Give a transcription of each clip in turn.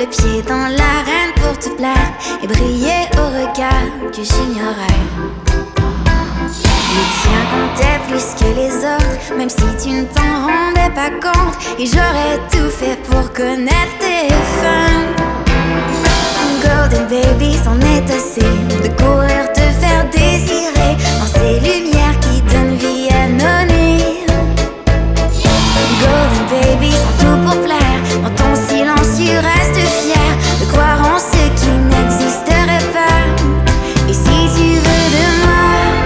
pieds dans l'arène pour te plaire et briller au regard que j'ignorais. Le tien comptait plus que les autres, même si tu ne t'en rendais pas compte. Et j'aurais tout fait pour connaître tes fins. Golden baby, c'en est assez de courir, te faire désirer dans ces lumières qui donnent vie à nos nuits. Golden baby, sans tout pour plaire, dans ton silence tu restes fier de croire en ce qui n'existerait pas. Et si tu veux de moi,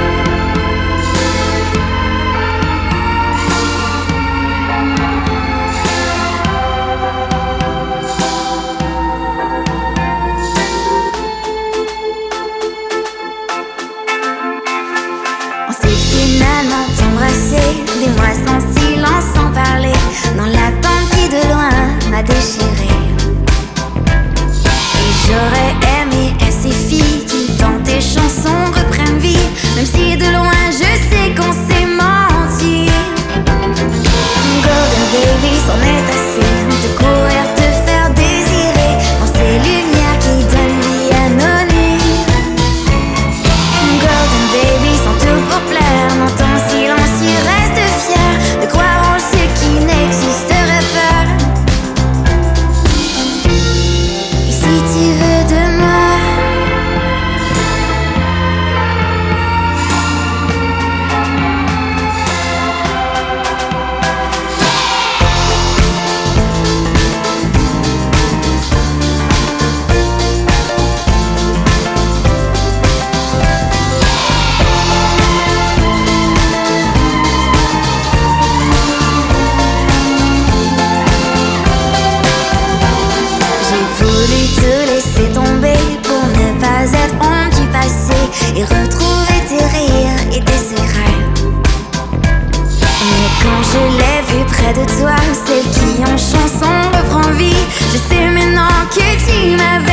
on s'est finalement embrassé, des mois sans silence, sans parler, dans l'attente qui de loin m'a déchiré. Et j'aurais aimé ainsi filles qui dans tes chansons reprennent vie, même si de loin je sais qu'on s'est menti. Golden baby, c'en est assez de courir, te faire désirer dans ces lumières qui donnent vie à nos nuits. Golden baby, sans tout pour plaire, dans ton silence tu restes fier de croire en ce qui n'existerait pas. Et si tu veux de moi, j'ai voulu te laisser tomber pour ne pas être honte du passé et retrouver tes rires et tes secrets. Mais quand je l'ai vue près de toi, celle qui en chanson reprend vie, je sais maintenant que tu m'avais